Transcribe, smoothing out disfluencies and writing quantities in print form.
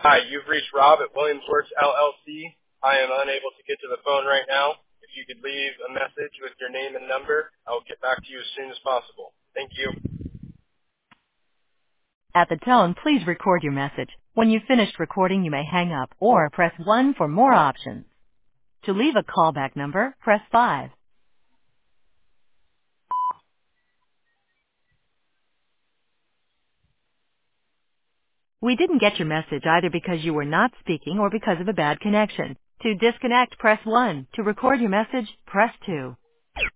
Hi, you've reached Rob at Williamsworks LLC. I am unable to get to the phone right now. If you could leave a message with your name and number, I will get back to you as soon as possible. Thank you. At the tone, please record your message. When you've finished recording, you may hang up or press 1 for more options. To leave a callback number, press 5. We didn't get your message either because you were not speaking or because of a bad connection. To disconnect, press 1. To record your message, press 2.